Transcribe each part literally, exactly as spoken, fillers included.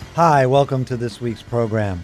Hi, welcome to this week's program.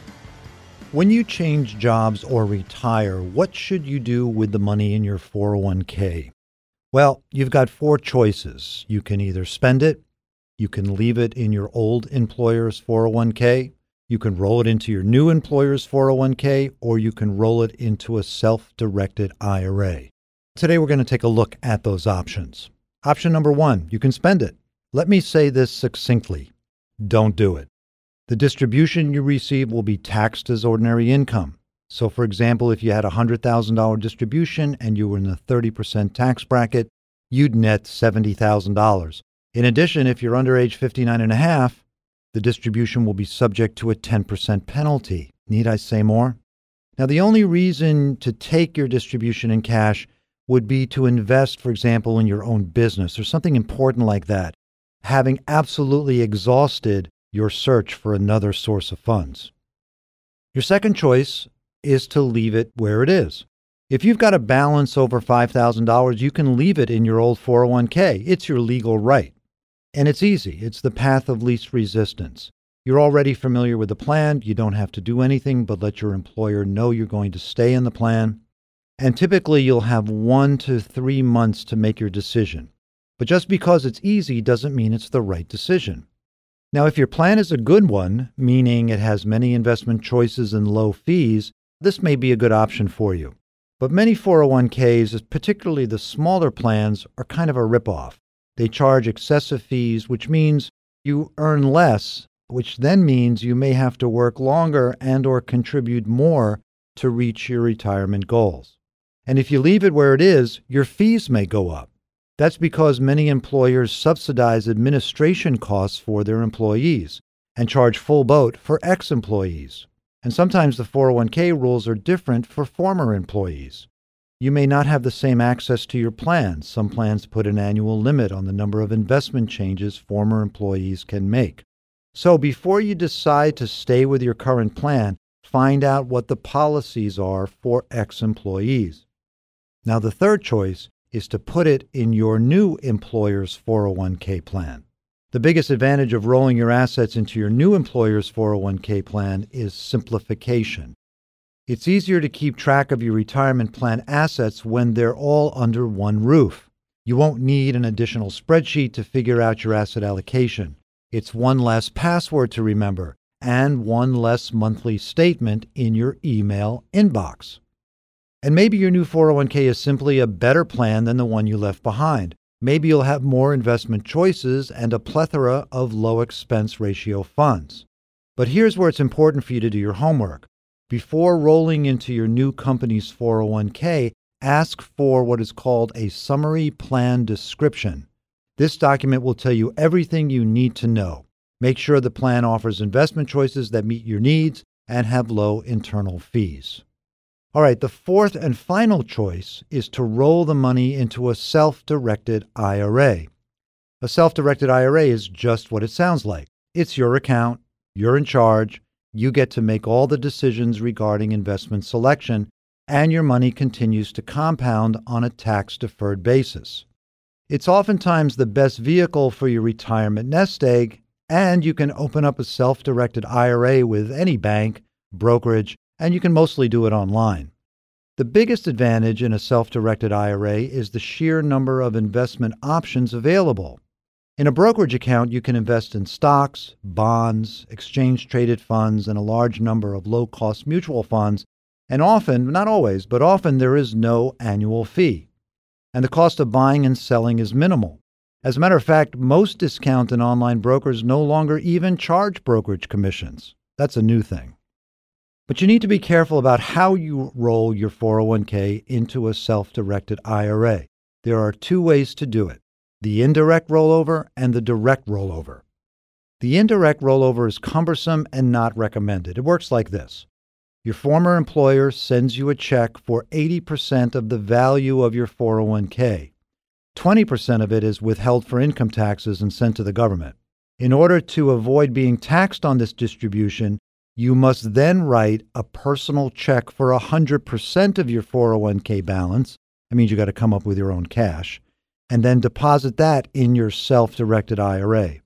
When you change jobs or retire, what should you do with the money in your four oh one k? Well, you've got four choices. You can either spend it, you can leave it in your old employer's four oh one k, you can roll it into your new employer's four oh one k, or you can roll it into a self-directed I R A. Today we're going to take a look at those options. Option number one, you can spend it. Let me say this succinctly. Don't do it. The distribution you receive will be taxed as ordinary income. So, for example, if you had a one hundred thousand dollars distribution and you were in the thirty percent tax bracket, you'd net seventy thousand dollars. In addition, if you're under age fifty-nine and a half, the distribution will be subject to a ten percent penalty. Need I say more? Now, the only reason to take your distribution in cash would be to invest, for example, in your own business or something important like that, having absolutely exhausted your search for another source of funds. Your second choice is to leave it where it is. If you've got a balance over five thousand dollars, you can leave it in your old four oh one k. It's your legal right. And it's easy. It's the path of least resistance. You're already familiar with the plan. You don't have to do anything but let your employer know you're going to stay in the plan. And typically you'll have one to three months to make your decision. But just because it's easy doesn't mean it's the right decision. Now, if your plan is a good one, meaning it has many investment choices and low fees, this may be a good option for you. But many four oh one k's, particularly the smaller plans, are kind of a ripoff. They charge excessive fees, which means you earn less, which then means you may have to work longer and or contribute more to reach your retirement goals. And if you leave it where it is, your fees may go up. That's because many employers subsidize administration costs for their employees and charge full boat for ex-employees. And sometimes the four oh one k rules are different for former employees. You may not have the same access to your plans. Some plans put an annual limit on the number of investment changes former employees can make. So before you decide to stay with your current plan, find out what the policies are for ex-employees. Now, the third choice is to put it in your new employer's four oh one k plan. The biggest advantage of rolling your assets into your new employer's four oh one k plan is simplification. It's easier to keep track of your retirement plan assets when they're all under one roof. You won't need an additional spreadsheet to figure out your asset allocation. It's one less password to remember and one less monthly statement in your email inbox. And maybe your new four oh one k is simply a better plan than the one you left behind. Maybe you'll have more investment choices and a plethora of low expense ratio funds. But here's where it's important for you to do your homework. Before rolling into your new company's four oh one k, ask for what is called a summary plan description. This document will tell you everything you need to know. Make sure the plan offers investment choices that meet your needs and have low internal fees. All right, the fourth and final choice is to roll the money into a self-directed I R A. A self-directed I R A is just what it sounds like. It's your account, you're in charge, you get to make all the decisions regarding investment selection, and your money continues to compound on a tax-deferred basis. It's oftentimes the best vehicle for your retirement nest egg, and you can open up a self-directed I R A with any bank, brokerage, and you can mostly do it online. The biggest advantage in a self-directed I R A is the sheer number of investment options available. In a brokerage account, you can invest in stocks, bonds, exchange-traded funds, and a large number of low-cost mutual funds, and often, not always, but often there is no annual fee. And the cost of buying and selling is minimal. As a matter of fact, most discount and online brokers no longer even charge brokerage commissions. That's a new thing. But you need to be careful about how you roll your four oh one k into a self-directed I R A. There are two ways to do it: the indirect rollover and the direct rollover. The indirect rollover is cumbersome and not recommended. It works like this. Your former employer sends you a check for eighty percent of the value of your four oh one k. twenty percent of it is withheld for income taxes and sent to the government. In order to avoid being taxed on this distribution, you must then write a personal check for one hundred percent of your four oh one k balance. That means you got to come up with your own cash, and then deposit that in your self-directed I R A.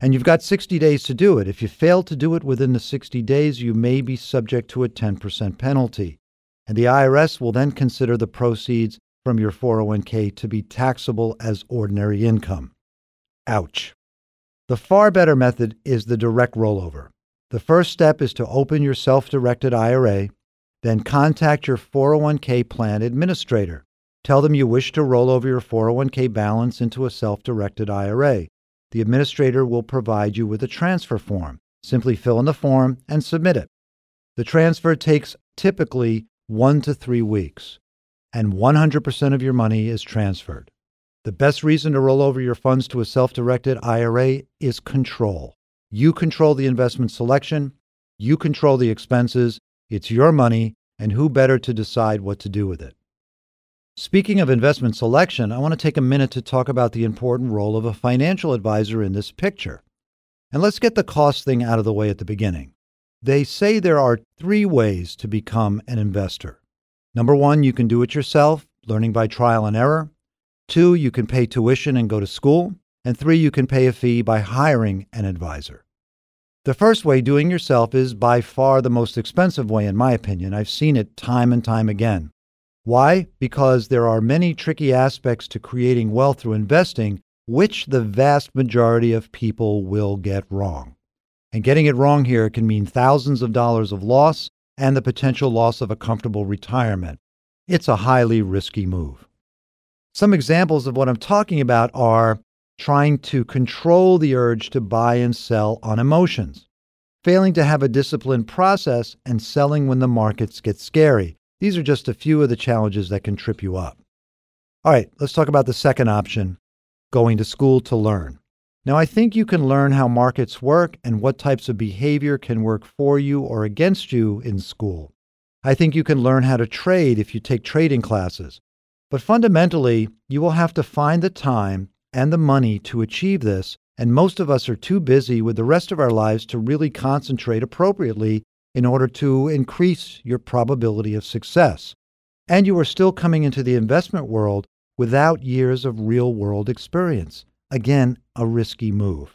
And you've got sixty days to do it. If you fail to do it within the sixty days, you may be subject to a ten percent penalty. And the I R S will then consider the proceeds from your four oh one k to be taxable as ordinary income. Ouch. The far better method is the direct rollover. The first step is to open your self-directed I R A, then contact your four oh one k plan administrator. Tell them you wish to roll over your four oh one k balance into a self-directed I R A. The administrator will provide you with a transfer form. Simply fill in the form and submit it. The transfer takes typically one to three weeks, and one hundred percent of your money is transferred. The best reason to roll over your funds to a self-directed I R A is control. You control the investment selection, you control the expenses, it's your money, and who better to decide what to do with it? Speaking of investment selection, I want to take a minute to talk about the important role of a financial advisor in this picture. And let's get the cost thing out of the way at the beginning. They say there are three ways to become an investor. Number one, you can do it yourself, learning by trial and error. Two, you can pay tuition and go to school. And three, you can pay a fee by hiring an advisor. The first way, doing yourself, is by far the most expensive way, in my opinion. I've seen it time and time again. Why? Because there are many tricky aspects to creating wealth through investing, which the vast majority of people will get wrong. And getting it wrong here can mean thousands of dollars of loss and the potential loss of a comfortable retirement. It's a highly risky move. Some examples of what I'm talking about are trying to control the urge to buy and sell on emotions, failing to have a disciplined process, and selling when the markets get scary. These are just a few of the challenges that can trip you up. All right, let's talk about the second option, going to school to learn. Now, I think you can learn how markets work and what types of behavior can work for you or against you in school. I think you can learn how to trade if you take trading classes. But fundamentally, you will have to find the time and the money to achieve this, and most of us are too busy with the rest of our lives to really concentrate appropriately in order to increase your probability of success. And you are still coming into the investment world without years of real-world experience. Again, a risky move.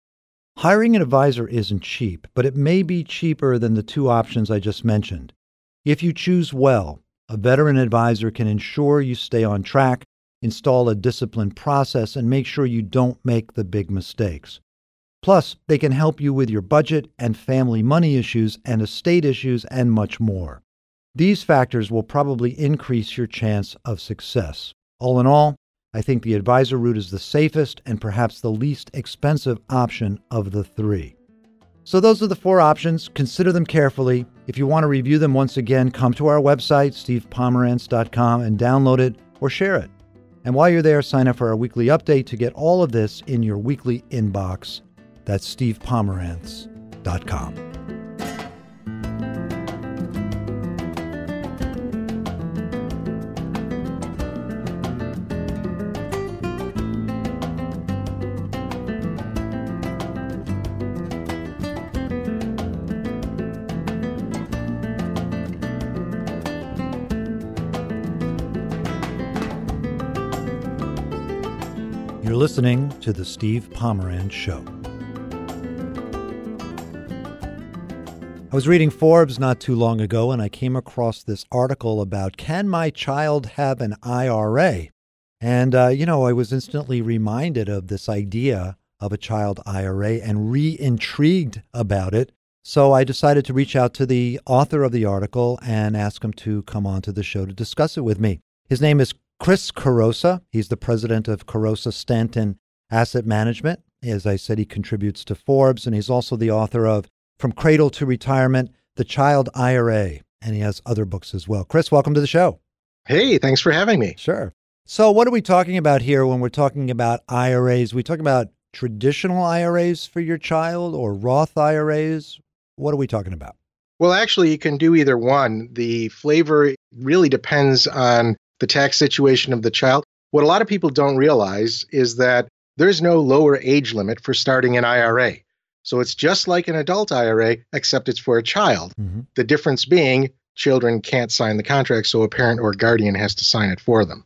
Hiring an advisor isn't cheap, but it may be cheaper than the two options I just mentioned. If you choose well, a veteran advisor can ensure you stay on track, install a disciplined process, and make sure you don't make the big mistakes. Plus, they can help you with your budget and family money issues and estate issues and much more. These factors will probably increase your chance of success. All in all, I think the advisor route is the safest and perhaps the least expensive option of the three. So those are the four options. Consider them carefully. If you want to review them once again, come to our website, steve pomerantz dot com, and download it or share it. And while you're there, sign up for our weekly update to get all of this in your weekly inbox. That's steve pomerantz dot com. You're listening to The Steve Pomerantz Show. I was reading Forbes not too long ago, and I came across this article about, can my child have an I R A? And, uh, you know, I was instantly reminded of this idea of a child I R A and re-intrigued about it. So I decided to reach out to the author of the article and ask him to come on to the show to discuss it with me. His name is Chris Carosa. He's the president of Carosa Stanton Asset Management. As I said, he contributes to Forbes, and he's also the author of From Cradle to Retirement, The Child I R A, and he has other books as well. Chris, welcome to the show. Hey, thanks for having me. Sure. So what are we talking about here when we're talking about I R As? We talking about traditional I R As for your child or Roth I R As? What are we talking about? Well, actually, you can do either one. The flavor really depends on the tax situation of the child. What a lot of people don't realize is that there's no lower age limit for starting an I R A. So it's just like an adult I R A, except it's for a child. Mm-hmm. The difference being children can't sign the contract, so a parent or guardian has to sign it for them.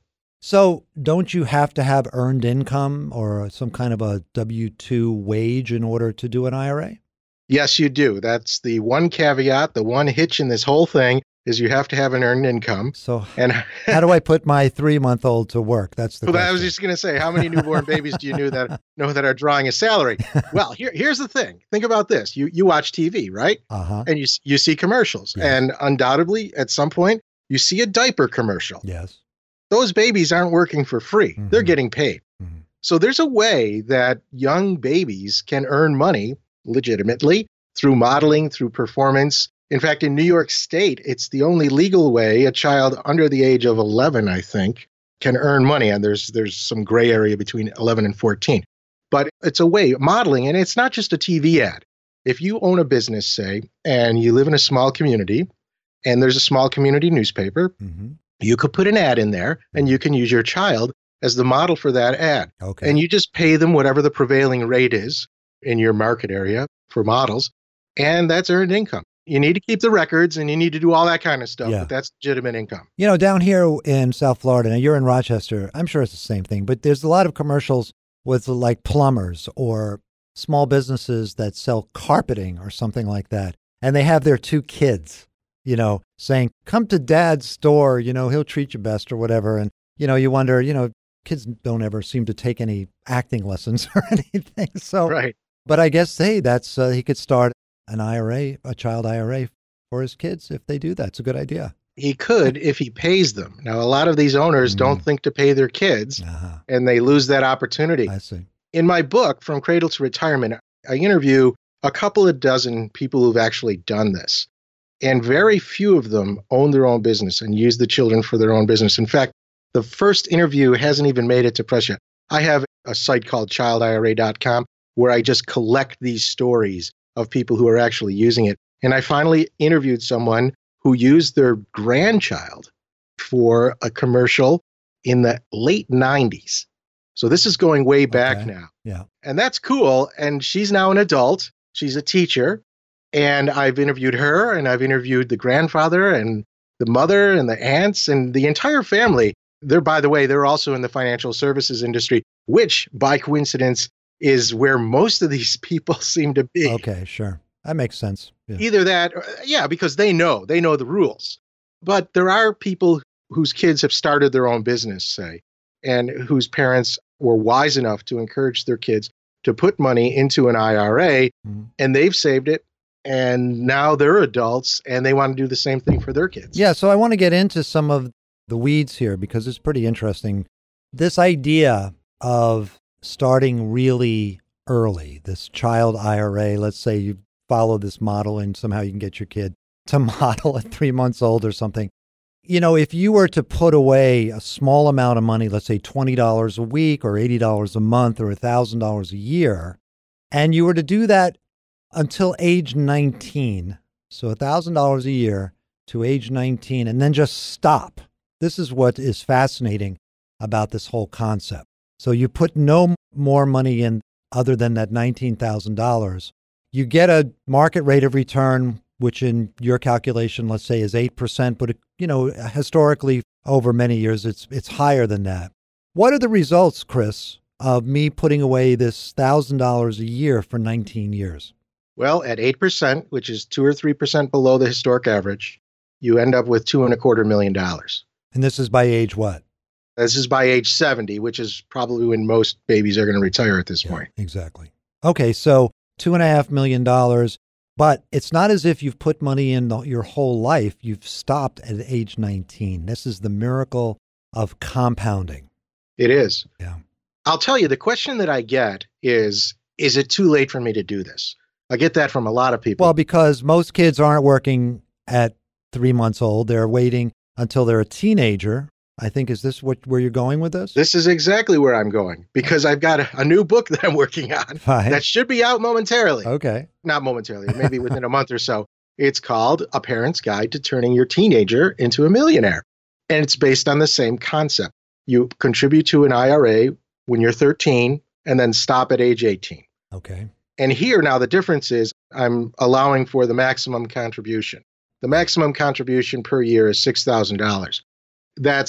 So don't you have to have earned income or some kind of a W two wage in order to do an I R A? Yes, you do. That's the one caveat, the one hitch in this whole thing is you have to have an earned income. So And how do I put my three-month-old to work? That's the well, question. I was just going to say, how many newborn babies do you know that know that are drawing a salary? Well, here, here's the thing. Think about this. You you watch T V, right? Uh-huh. And you you see commercials, Yes. and undoubtedly, at some point, you see a diaper commercial. Yes. Those babies aren't working for free. Mhm. They're getting paid. Mhm. So there's a way that young babies can earn money legitimately through modeling, through performance. In fact, in New York State, it's the only legal way a child under the age of eleven, I think, can earn money. And there's there's some gray area between eleven and fourteen. But it's a way, modeling, and it's not just a T V ad. If you own a business, say, and you live in a small community, and there's a small community newspaper, Mhm. you could put an ad in there, and you can use your child as the model for that ad. Okay. And you just pay them whatever the prevailing rate is in your market area for models, and that's earned income. You need to keep the records and you need to do all that kind of stuff, Yeah. but that's legitimate income. You know, down here in South Florida, now you're in Rochester, I'm sure it's the same thing, but there's a lot of commercials with like plumbers or small businesses that sell carpeting or something like that. And they have their two kids, you know, saying, come to dad's store, you know, he'll treat you best or whatever. And, you know, you wonder, you know, kids don't ever seem to take any acting lessons or anything. So, Right. but I guess, hey, that's, uh, he could start an I R A, a child I R A for his kids if they do that. It's a good idea. He could if he pays them. Now, a lot of these owners Mm. don't think to pay their kids, Uh-huh. and they lose that opportunity. I see. In my book, From Cradle to Retirement, I interview a couple of dozen people who've actually done this. And very few of them own their own business and use the children for their own business. In fact, the first interview hasn't even made it to press yet. I have a site called child I R A dot com where I just collect these stories of people who are actually using it. And I finally interviewed someone who used their grandchild for a commercial in the late nineties. So this is going way back Okay. now. Yeah. And that's cool. And she's now an adult. She's a teacher. And I've interviewed her and I've interviewed the grandfather and the mother and the aunts and the entire family. They're, by the way, they're also in the financial services industry, which by coincidence is where most of these people seem to be. Okay, sure. That makes sense. Yeah. Either that, or, yeah, because they know, they know the rules. But there are people whose kids have started their own business, say, and whose parents were wise enough to encourage their kids to put money into an I R A, Mhm. and they've saved it. And now they're adults and they want to do the same thing for their kids. Yeah, so I want to get into some of the weeds here because it's pretty interesting. This idea of starting really early, this child I R A, let's say you follow this model and somehow you can get your kid to model at three months old or something. You know, if you were to put away a small amount of money, let's say twenty dollars a week or eighty dollars a month or one thousand dollars a year, and you were to do that until age nineteen, so one thousand dollars a year to age nineteen, and then just stop. This is what is fascinating about this whole concept. So you put no more money in other than that nineteen thousand dollars. You get a market rate of return, which in your calculation, let's say, is eight percent, but, it, you know, historically, over many years, it's it's higher than that. What are the results, Chris, of me putting away this one thousand dollars a year for nineteen years? Well, at eight percent, which is two or three percent below the historic average, you end up with two and a quarter million dollars. And this is by age what? This is by age seventy, which is probably when most babies are going to retire at this Yeah, point. exactly. Okay, so two and a half million dollars, but it's not as if you've put money in the, your whole life. You've stopped at age nineteen. This is the miracle of compounding. It is. Yeah. I'll tell you, the question that I get is, is it too late for me to do this? I get that from a lot of people. Well, because most kids aren't working at three months old. They're waiting until they're a teenager. I think, is this what where you're going with this? This is exactly where I'm going because I've got a, a new book that I'm working on Fine. that should be out momentarily. Okay. Not momentarily, maybe within a month or so. It's called A Parent's Guide to Turning Your Teenager into a Millionaire. And it's based on the same concept. You contribute to an I R A when you're thirteen and then stop at age eighteen. Okay. And here now the difference is I'm allowing for the maximum contribution. The maximum contribution per year is six thousand dollars. That's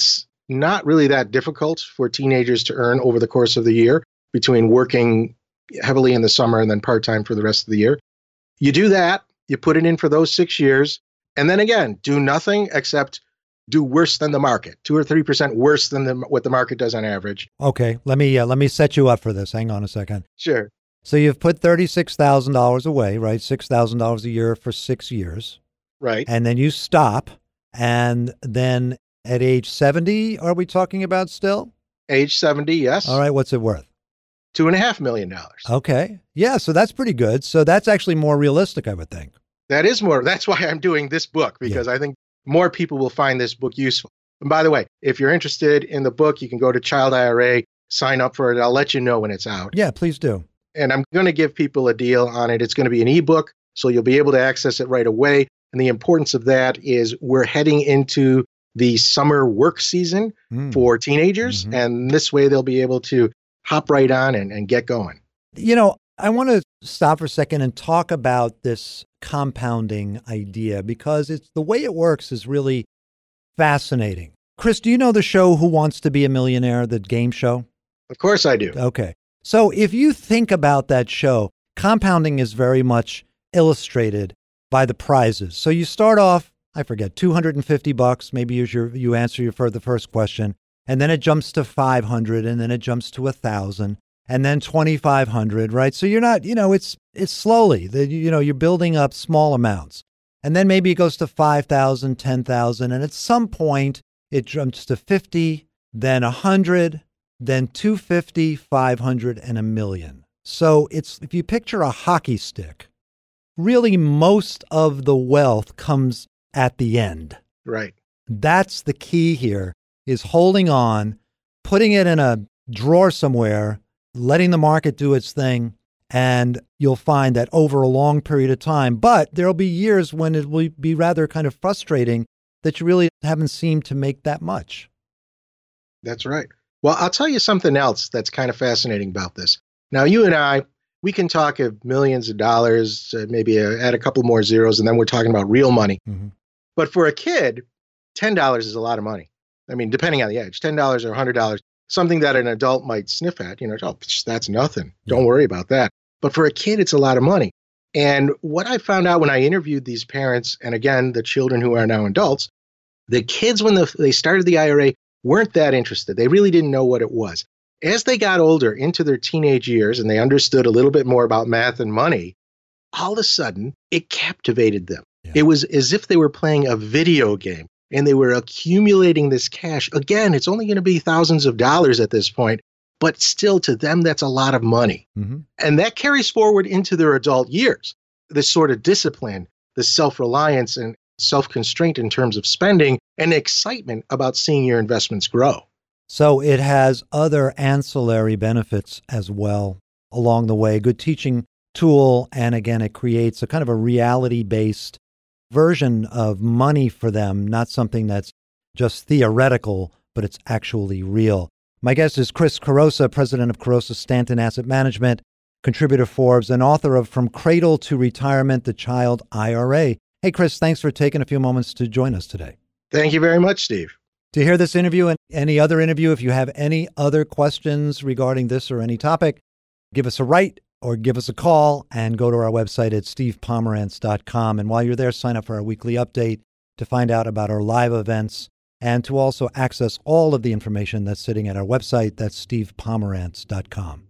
not really that difficult for teenagers to earn over the course of the year between working heavily in the summer and then part-time for the rest of the year. You do that, you put it in for those six years, and then again, do nothing except do worse than the market, two or three percent worse than the, what the market does on average. Okay, let me uh, let me set you up for this. Hang on a second. Sure. So you've put thirty-six thousand dollars away, right? six thousand dollars a year for six years. Right. And then you stop, and then at age seventy, are we talking about still? Age seventy, yes. All right, what's it worth? Two and a half million dollars. Okay. Yeah, so that's pretty good. So that's actually more realistic, I would think. That is more. That's why I'm doing this book, because yeah. I think more people will find this book useful. And by the way, if you're interested in the book, you can go to Child I R A, sign up for it. I'll let you know when it's out. Yeah, please do. And I'm going to give people a deal on it. It's going to be an ebook, so you'll be able to access it right away. And the importance of that is we're heading into the summer work season mm. for teenagers. Mm-hmm. And this way they'll be able to hop right on and, and get going. You know, I want to stop for a second and talk about this compounding idea, because it's the way it works is really fascinating. Chris, do you know the show Who Wants to Be a Millionaire, the game show? Of course I do. Okay. So if you think about that show, compounding is very much illustrated by the prizes. So you start off, I forget, two hundred fifty bucks, maybe as your, you answer your for the first question, and then it jumps to five hundred, and then it jumps to one thousand, and then twenty-five hundred, right? So you're not, you know, it's it's slowly, the, you know, you're building up small amounts. And then maybe it goes to five thousand, ten thousand, and at some point it jumps to fifty, then one hundred, then two hundred fifty, five hundred, and a million. So it's, if you picture a hockey stick, really most of the wealth comes at the end. Right. That's the key here, is holding on, putting it in a drawer somewhere, letting the market do its thing, and you'll find that over a long period of time. But there'll be years when it will be rather kind of frustrating that you really haven't seemed to make that much. That's right. Well, I'll tell you something else that's kind of fascinating about this. Now, you and I, we can talk of millions of dollars, uh, maybe uh, add a couple more zeros, and then we're talking about real money. Mm-hmm. But for a kid, ten dollars is a lot of money. I mean, depending on the age, ten dollars or one hundred dollars, something that an adult might sniff at, you know, oh, that's nothing. Don't worry about that. But for a kid, it's a lot of money. And what I found out when I interviewed these parents, and again, the children who are now adults, the kids, when the, they started the I R A, weren't that interested. They really didn't know what it was. As they got older, into their teenage years, and they understood a little bit more about math and money, all of a sudden, it captivated them. Yeah. It was as if they were playing a video game, and they were accumulating this cash. Again, it's only going to be thousands of dollars at this point, but still, to them, that's a lot of money. Mm-hmm. And that carries forward into their adult years. This sort of discipline, the self-reliance and self-constraint in terms of spending, and excitement about seeing your investments grow. So it has other ancillary benefits as well along the way. Good teaching tool. And again, it creates a kind of a reality-based version of money for them, not something that's just theoretical, but it's actually real. My guest is Chris Carosa, president of Carosa Stanton Asset Management, contributor Forbes, and author of From Cradle to Retirement, the Child I R A. Hey, Chris, thanks for taking a few moments to join us today. Thank you very much, Steve. To hear this interview and any other interview, if you have any other questions regarding this or any topic, give us a write or give us a call and go to our website at steve pomerantz dot com. And while you're there, sign up for our weekly update to find out about our live events and to also access all of the information that's sitting at our website. That's steve pomerantz dot com.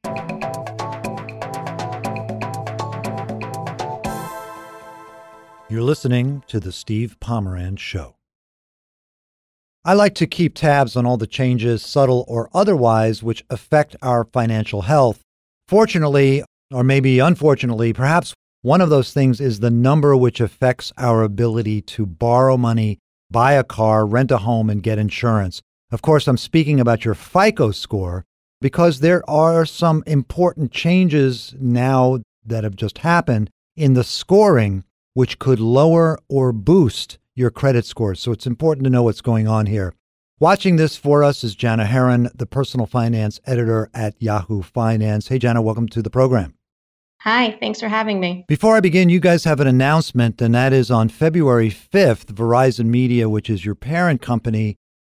You're listening to The Steve Pomerantz Show. I like to keep tabs on all the changes, subtle or otherwise, which affect our financial health. Fortunately, or maybe unfortunately, perhaps one of those things is the number which affects our ability to borrow money, buy a car, rent a home, and get insurance. Of course, I'm speaking about your FICO score because there are some important changes now that have just happened in the scoring, which could lower or boost your credit score. So it's important to know what's going on here. Watching this for us is Jana Heron, the personal finance editor at Yahoo Finance. Hey, Jana, welcome to the program. Hi, thanks for having me. Before I begin, you guys have an announcement, and that is on February fifth, Verizon Media, which is your parent company,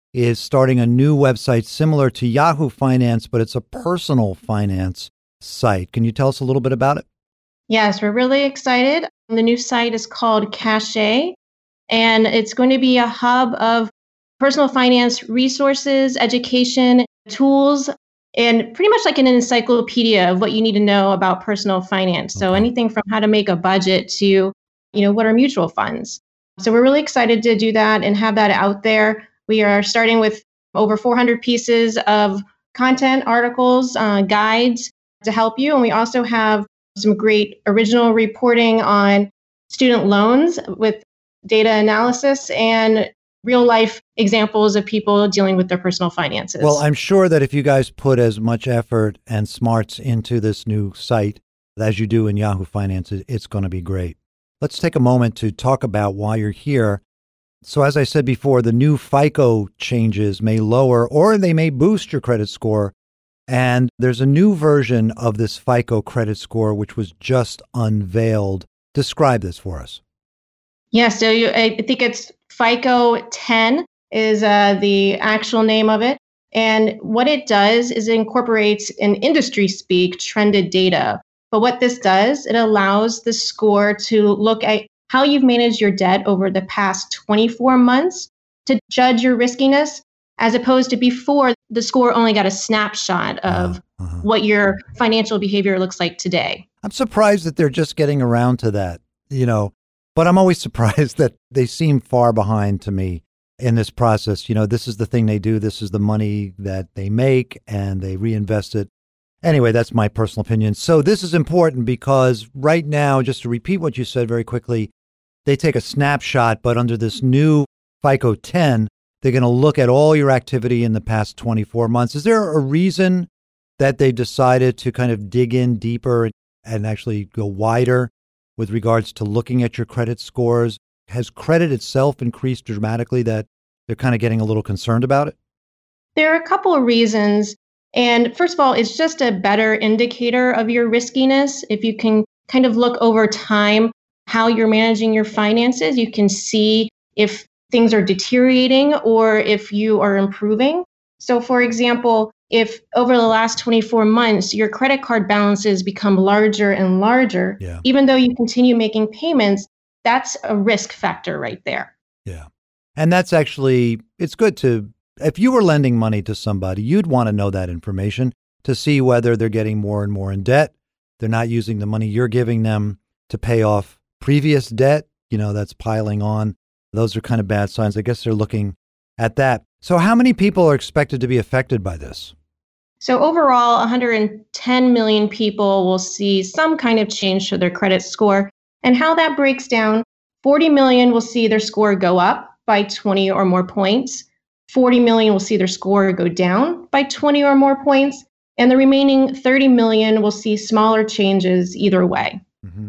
is starting a new website similar to Yahoo Finance, but it's a personal finance site. Can you tell us a little bit about it? Yes, we're really excited. The new site is called Cache, and it's going to be a hub of personal finance resources, education, tools, and pretty much like an encyclopedia of what you need to know about personal finance. So Okay. anything from how to make a budget to, you know, what are mutual funds. So we're really excited to do that and have that out there. We are starting with over four hundred pieces of content, articles, uh, guides to help you. And we also have some great original reporting on student loans with data analysis and real life examples of people dealing with their personal finances. Well, I'm sure that if you guys put as much effort and smarts into this new site as you do in Yahoo Finance, it's going to be great. Let's take a moment to talk about why you're here. So as I said before, the new FICO changes may lower or they may boost your credit score. And there's a new version of this FICO credit score, which was just unveiled. Describe this for us. Yeah, so you, I think it's FICO ten is uh, the actual name of it. And what it does is it incorporates in industry speak trended data. But what this does, it allows the score to look at how you've managed your debt over the past twenty-four months to judge your riskiness, as opposed to before the score only got a snapshot of Uh, uh-huh. what your financial behavior looks like today. I'm surprised that they're just getting around to that, you know, but I'm always surprised that they seem far behind to me in this process. You know, this is the thing they do. This is the money that they make and they reinvest it. Anyway, that's my personal opinion. So this is important because right now, just to repeat what you said very quickly, they take a snapshot, but under this new FICO ten, they're going to look at all your activity in the past twenty-four months. Is there a reason that they decided to kind of dig in deeper and actually go wider with regards to looking at your credit scores? Has credit itself increased dramatically that they're kind of getting a little concerned about it? There are a couple of reasons. And first of all, it's just a better indicator of your riskiness. If you can kind of look over time how you're managing your finances, you can see if things are deteriorating or if you are improving. So for example, if over the last twenty-four months, your credit card balances become larger and larger, Yeah. even though you continue making payments, that's a risk factor right there. Yeah. And that's actually, it's good to, if you were lending money to somebody, you'd want to know that information to see whether they're getting more and more in debt. They're not using the money you're giving them to pay off previous debt, you know, that's piling on. Those are kind of bad signs. I guess they're looking at that. So how many people are expected to be affected by this? So overall, one hundred ten million people will see some kind of change to their credit score. And how that breaks down, forty million will see their score go up by twenty or more points. forty million will see their score go down by twenty or more points. And the remaining thirty million will see smaller changes either way. Mm-hmm.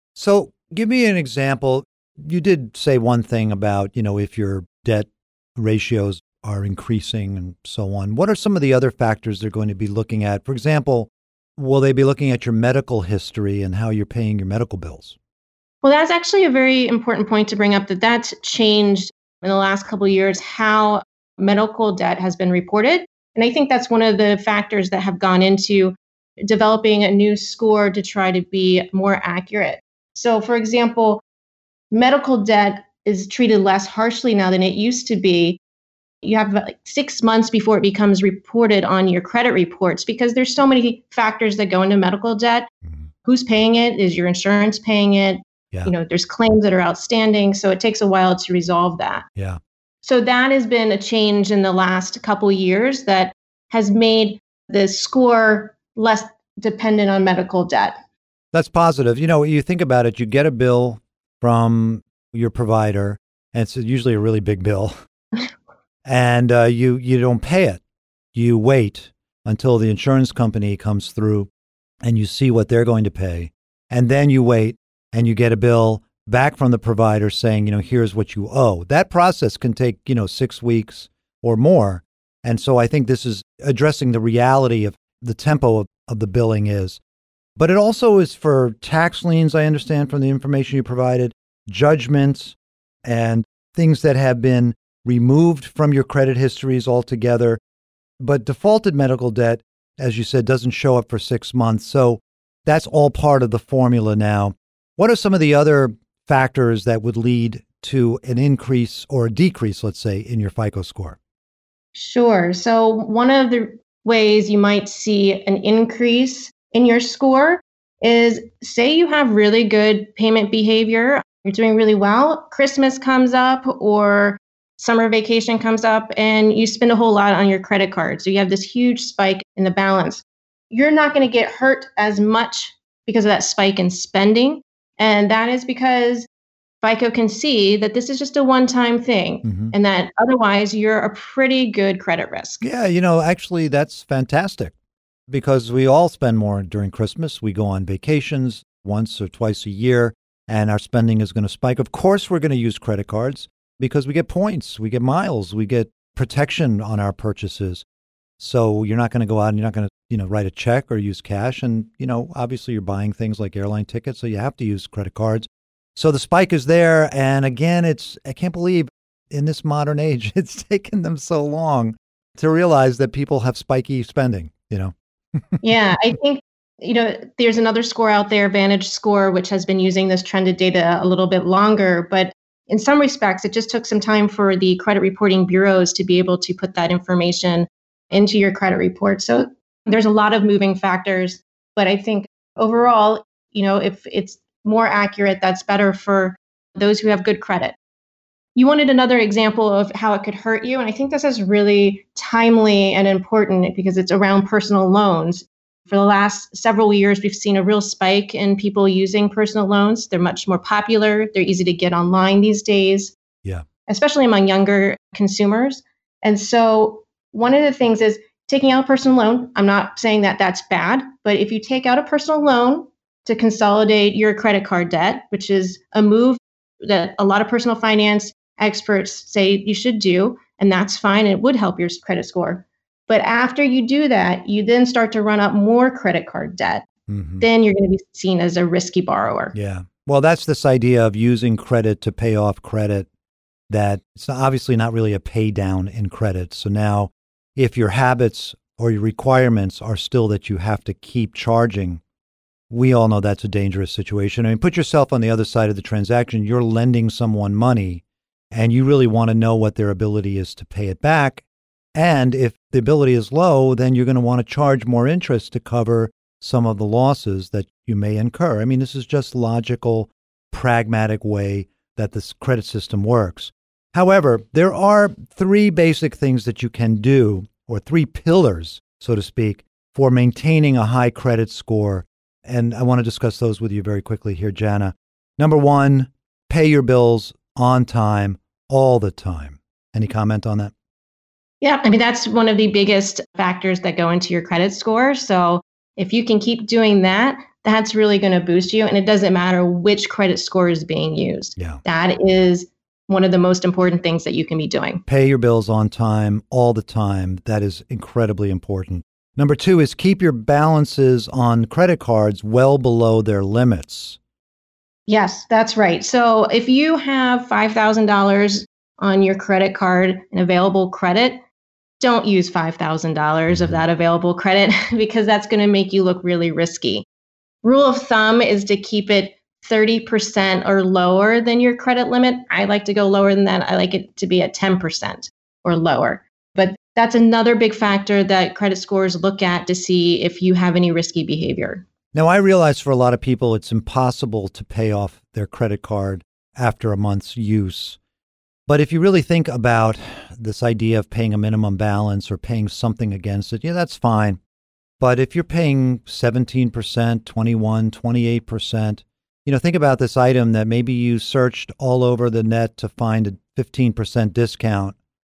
So give me an example. You did say one thing about, you know, if your debt ratios are increasing and so on. What are some of the other factors they're going to be looking at? For example, will they be looking at your medical history and how you're paying your medical bills? Well, that's actually a very important point to bring up, that that's changed in the last couple of years, how medical debt has been reported. And I think that's one of the factors that have gone into developing a new score to try to be more accurate. So, for example, medical debt is treated less harshly now than it used to be. You have like six months before it becomes reported on your credit reports because there's so many factors that go into medical debt. Mm-hmm. Who's paying it? Is your insurance paying it? Yeah. You know, there's claims that are outstanding. So it takes a while to resolve that. Yeah. So that has been a change in the last couple of years that has made the score less dependent on medical debt. That's positive. You know, you think about it, you get a bill from your provider, and it's usually a really big bill, and uh, you, you don't pay it. You wait until the insurance company comes through and you see what they're going to pay. And then you wait and you get a bill back from the provider saying, you know, here's what you owe. That process can take, you know, six weeks or more. And so I think this is addressing the reality of the tempo of, of the billing is. But it also is for tax liens, I understand from the information you provided, judgments, and things that have been removed from your credit histories altogether. But defaulted medical debt, as you said, doesn't show up for six months. So that's all part of the formula now. What are some of the other factors that would lead to an increase or a decrease, let's say, in your FICO score? Sure. So one of the ways you might see an increase in your score is, say you have really good payment behavior, you're doing really well, Christmas comes up or summer vacation comes up and you spend a whole lot on your credit card. So you have this huge spike in the balance. You're not going to get hurt as much because of that spike in spending. And that is because FICO can see that this is just a one-time thing, mm-hmm. and that otherwise you're a pretty good credit risk. Yeah, you know, actually, that's fantastic because we all spend more during Christmas. We go on vacations once or twice a year, and our spending is going to spike. Of course, we're going to use credit cards because we get points, we get miles, we get protection on our purchases. So you're not going to go out and you're not going to, you know, write a check or use cash. And, you know, obviously you're buying things like airline tickets, so you have to use credit cards. So the spike is there. And again, it's, I can't believe in this modern age, it's taken them so long to realize that people have spiky spending, you know? Yeah, I think, you know, there's another score out there, Vantage Score, which has been using this trended data a little bit longer. But in some respects, it just took some time for the credit reporting bureaus to be able to put that information into your credit report. So there's a lot of moving factors. But I think overall, you know, if it's more accurate, that's better for those who have good credit. You wanted another example of how it could hurt you. And I think this is really timely and important because it's around personal loans. For the last several years, we've seen a real spike in people using personal loans. They're much more popular. They're easy to get online these days, yeah, especially among younger consumers. And so one of the things is taking out a personal loan. I'm not saying that that's bad, but if you take out a personal loan to consolidate your credit card debt, which is a move that a lot of personal finance experts say you should do, and that's fine. It would help your credit score. But after you do that, you then start to run up more credit card debt. Mm-hmm. Then you're going to be seen as a risky borrower. Yeah. Well, that's this idea of using credit to pay off credit, that it's obviously not really a pay down in credit. So now if your habits or your requirements are still that you have to keep charging, we all know that's a dangerous situation. I mean, put yourself on the other side of the transaction. You're lending someone money and you really want to know what their ability is to pay it back. And if the ability is low, then you're going to want to charge more interest to cover some of the losses that you may incur. I mean, this is just logical, pragmatic way that this credit system works. However, there are three basic things that you can do, or three pillars, so to speak, for maintaining a high credit score. And I want to discuss those with you very quickly here, Jana. Number one, pay your bills on time, all the time. Any comment on that? Yeah, I mean, that's one of the biggest factors that go into your credit score. So if you can keep doing that, that's really going to boost you. And it doesn't matter which credit score is being used. Yeah. That is one of the most important things that you can be doing. Pay your bills on time, all the time. That is incredibly important. Number two is keep your balances on credit cards well below their limits. Yes, that's right. So if you have five thousand dollars on your credit card and available credit, don't use five thousand dollars of that available credit because that's going to make you look really risky. Rule of thumb is to keep it thirty percent or lower than your credit limit. I like to go lower than that. I like it to be at ten percent or lower. But that's another big factor that credit scores look at to see if you have any risky behavior. Now, I realize for a lot of people, it's impossible to pay off their credit card after a month's use. But if you really think about this idea of paying a minimum balance or paying something against it, yeah, that's fine. But if you're paying seventeen percent, twenty-one, twenty-eight percent, you know, think about this item that maybe you searched all over the net to find a fifteen percent discount.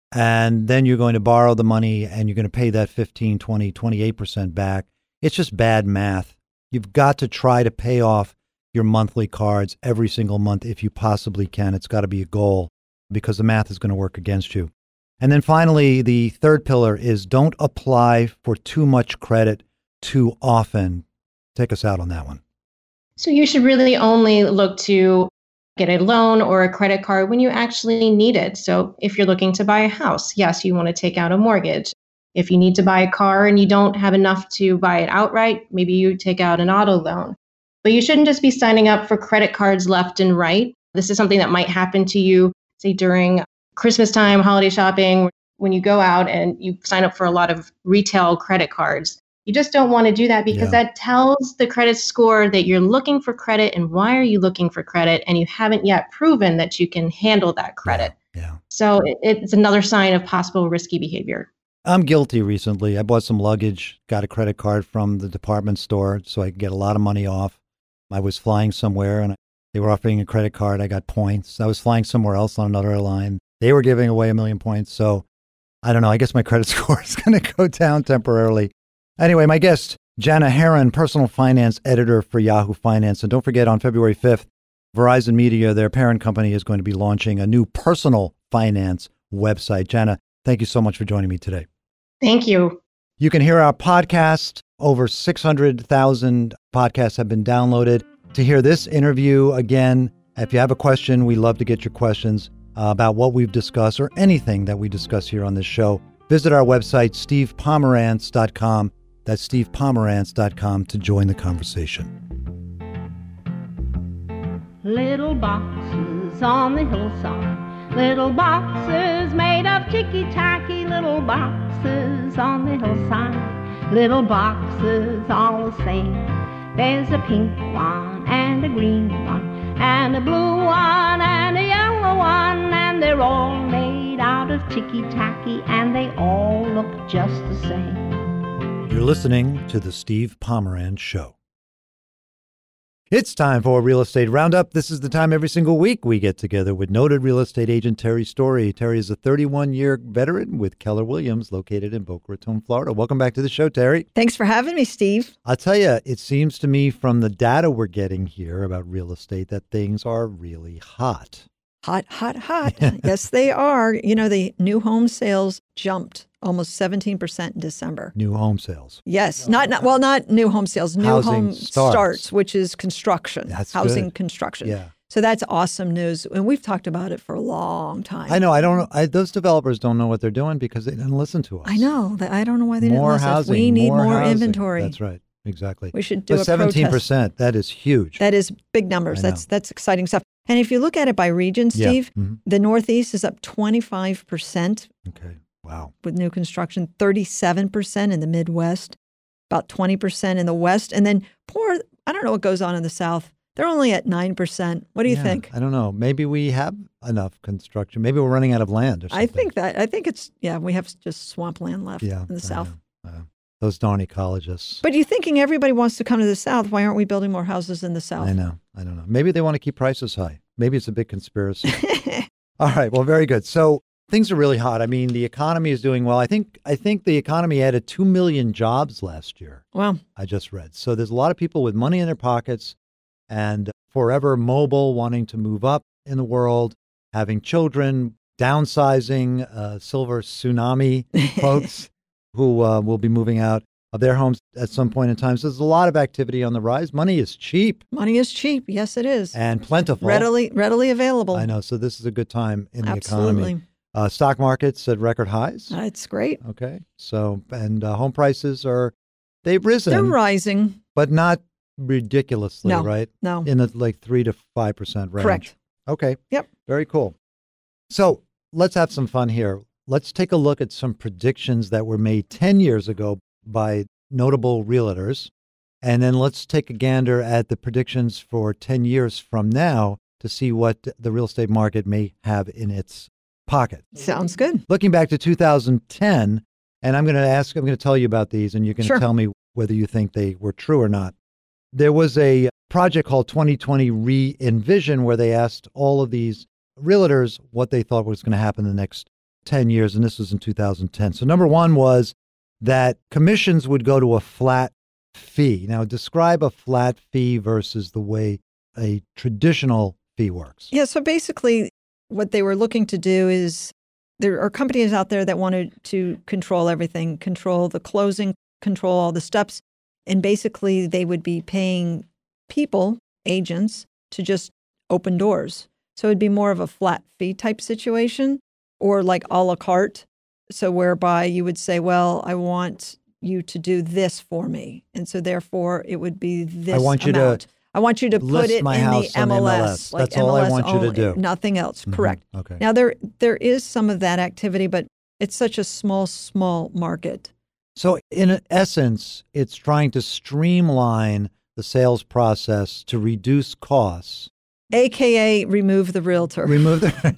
And then you're going to borrow the money and you're going to pay that fifteen, twenty, twenty-eight percent back. It's just bad math. You've got to try to pay off your monthly cards every single month if you possibly can. It's got to be a goal because the math is going to work against you. And then finally, the third pillar is don't apply for too much credit too often. Take us out on that one. So you should really only look to get a loan or a credit card when you actually need it. So if you're looking to buy a house, yes, you want to take out a mortgage. If you need to buy a car and you don't have enough to buy it outright, maybe you take out an auto loan. But you shouldn't just be signing up for credit cards left and right. This is something that might happen to you, say, during Christmas time, holiday shopping, when you go out and you sign up for a lot of retail credit cards. You just don't want to do that because Yeah. that tells the credit score that you're looking for credit and why are you looking for credit, and you haven't yet proven that you can handle that credit. Yeah. yeah. So it, it's another sign of possible risky behavior. I'm guilty recently. I bought some luggage, got a credit card from the department store so I could get a lot of money off. I was flying somewhere and they were offering a credit card. I got points. I was flying somewhere else on another airline. They were giving away a million points. So I don't know. I guess my credit score is going to go down temporarily. Anyway, my guest, Jana Herron, personal finance editor for Yahoo Finance. And don't forget, on February fifth, Verizon Media, their parent company, is going to be launching a new personal finance website. Jana, thank you so much for joining me today. Thank you. You can hear our podcast. Over six hundred thousand podcasts have been downloaded. To hear this interview again, if you have a question, we love to get your questions uh, about what we've discussed or anything that we discuss here on this show. Visit our website, steve pomerantz dot com. That's steve pomerantz dot com to join the conversation. Little boxes on the hillside, little boxes made of ticky-tacky, little boxes on the hillside, little boxes all the same. There's a pink one and a green one and a blue one and a yellow one, and they're all made out of ticky-tacky and they all look just the same. You're listening to The Steve Pomerantz Show. It's time for a Real Estate Roundup. This is the time every single week we get together with noted real estate agent Terry Story. Terry is a thirty-one-year veteran with Keller Williams, located in Boca Raton, Florida. Welcome back to the show, Terry. Thanks for having me, Steve. I'll tell you, it seems to me from the data we're getting here about real estate that things are really hot. Hot, hot, hot. Yes, they are. You know, the new home sales jumped almost seventeen percent in December. New home sales. Yes. Not, not well, not new home sales, new Housing home starts. starts, which is construction, That's housing good. construction. Yeah. So that's awesome news. And we've talked about it for a long time. I know. I don't know. I, those developers don't know what they're doing because they didn't listen to us. I know. that- I don't know why they more didn't listen. housing. We need more, housing. inventory. That's right. Exactly. We should do but a seventeen protest. percent, that is huge. That is big numbers. I know. That's that's exciting stuff. And if you look at it by region, Yeah. Steve, Mhm. the Northeast is up twenty-five percent. Okay. Wow. With new construction, thirty-seven percent in the Midwest, about twenty percent in the West. And then poor, I don't know what goes on in the South. They're only at nine percent. What do you Yeah, think? I don't know. Maybe we have enough construction. Maybe we're running out of land or something. I think that, I think it's, yeah, we have just swampland left yeah, in the I South. know. Uh, those darn ecologists. But you're thinking everybody wants to come to the South. Why aren't we building more houses in the South? I know. I don't know. Maybe they want to keep prices high. Maybe it's a big conspiracy. All right. Well, very good. So things are really hot. I mean, the economy is doing well. I think I think the economy added two million jobs last year. Well, I just read. So there's a lot of people with money in their pockets and forever mobile, wanting to move up in the world, having children, downsizing, uh, silver tsunami folks who uh, will be moving out of their homes at some point in time. So there's a lot of activity on the rise. Money is cheap money is cheap. Yes, it is. and plentiful. readily, readily available. I know. So this is a good time in the Absolutely. economy. Uh, stock markets at record highs. That's great. Okay. So, and uh, home prices are, they've risen, They're rising. but not ridiculously, No. right? No. In the like three to five percent range. Correct. Okay. Yep. Very cool. So let's have some fun here. Let's take a look at some predictions that were made ten years ago by notable realtors. And then let's take a gander at the predictions for ten years from now to see what the real estate market may have in its pocket. Sounds good. Looking back to two thousand ten, and I'm going to ask, I'm going to tell you about these, and you're going to Sure. tell me whether you think they were true or not. There was a project called twenty twenty Re-Envision where they asked all of these realtors what they thought was going to happen in the next ten years, and this was in two thousand ten. So number one was that commissions would go to a flat fee. Now, describe a flat fee versus the way a traditional fee works. Yeah, so basically what they were looking to do is there are companies out there that wanted to control everything, control the closing, control all the steps. And basically they would be paying people, agents, to just open doors. So it'd be more of a flat fee type situation or like a la carte. So whereby you would say, well, I want you to do this for me. And so therefore it would be this I want you amount. to I want you to put list it my in house the on M L S. M L S. Like That's all I M L S want you to only, do. Nothing else. Mhm. Correct. Okay. Now there there is some of that activity, but it's such a small, small market. So in essence, it's trying to streamline the sales process to reduce costs. A K A remove the realtor. Remove the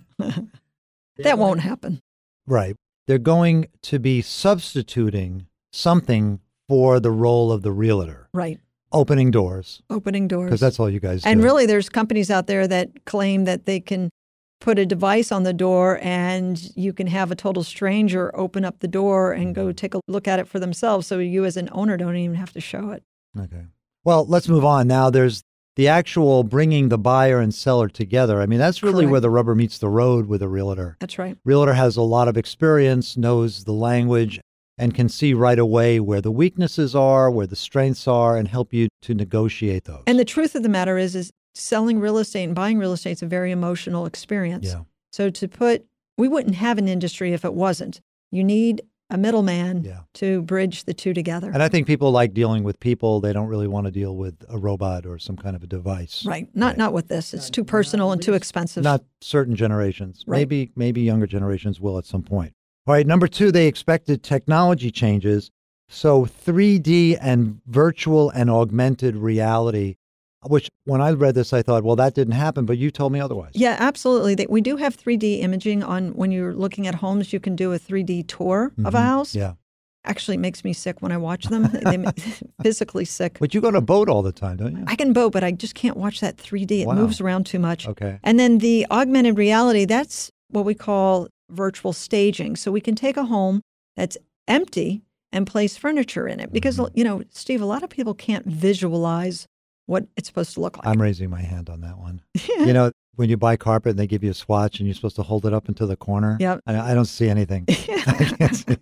That won't happen. Right. They're going to be substituting something for the role of the realtor. Right. Opening doors. Opening doors. Because that's all you guys do. And really, there's companies out there that claim that they can put a device on the door and you can have a total stranger open up the door and go take a look at it for themselves. So you as an owner don't even have to show it. Okay. Well, let's move on. Now there's the actual bringing the buyer and seller together. I mean, that's really Correct. where the rubber meets the road with a realtor. That's right. Realtor has a lot of experience, knows the language, and can see right away where the weaknesses are, where the strengths are, and help you to negotiate those. And the truth of the matter is, is selling real estate and buying real estate is a very emotional experience. Yeah. So to put, we wouldn't have an industry if it wasn't. You need a middleman Yeah. to bridge the two together. And I think people like dealing with people. They don't really want to deal with a robot or some kind of a device. Right. Not Right. not with this. It's too personal and too expensive. Not certain generations. Right. Maybe maybe younger generations will at some point. All right, number two, they expected technology changes. So three D and virtual and augmented reality, which when I read this, I thought, well, that didn't happen, but you told me otherwise. Yeah, absolutely. They- We do have three D imaging on when you're looking at homes. You can do a three D tour of a Mhm. house. Yeah. Actually, it makes me sick when I watch them. They make physically sick. But you go to a boat all the time, don't you? I can boat, but I just can't watch that three D. It Wow. moves around too much. Okay. And then the augmented reality, that's what we call virtual staging. So we can take a home that's empty and place furniture in it. Because, Mhm. you know, Steve, a lot of people can't visualize what it's supposed to look like. I'm raising my hand on that one. You know, when you buy carpet and they give you a swatch and you're supposed to hold it up into the corner. Yep. I, I don't see anything. I can't see.